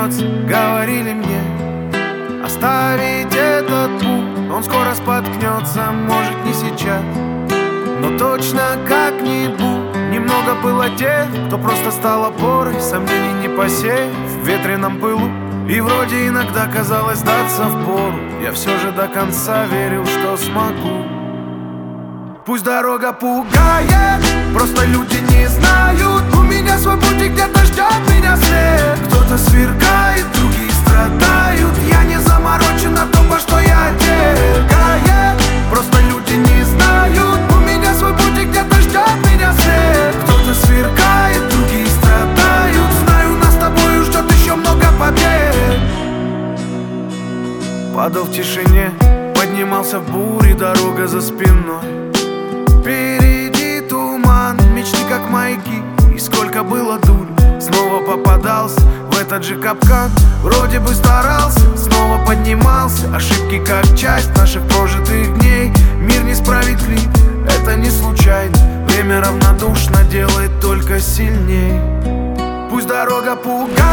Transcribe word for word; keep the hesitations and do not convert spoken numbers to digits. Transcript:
вернется. Говорили мне оставить этот путь, он скоро споткнется, может не сейчас, но точно как-нибудь. Немного было тех, кто просто стал опорой, сомнений не посеяв в ветреном пылу. И вроде иногда казалось сдаться впору, я все же до конца верил, что смогу. Пусть дорога пугает, просто люди не знают. У меня свой путь, и где-то ждет меня след. Кто-то сверкает, другие страдают. Я не заморочен на том, во что я одет. Просто люди не знают. У меня свой путь, и где-то ждет меня след. Кто-то сверкает, другие страдают. Знаю, нас с тобою ждет еще много побед. Падал в тишине, поднимался в буре, дорога за спиной. Впереди туман, мечты как маяки, и сколько было дурь. Снова попадался в этот же капкан. Вроде бы старался, снова поднимался. Ошибки как часть наших прожитых дней. Мир несправедлив, это не случайно. Время равнодушно делает только сильней. Пусть дорога пугает,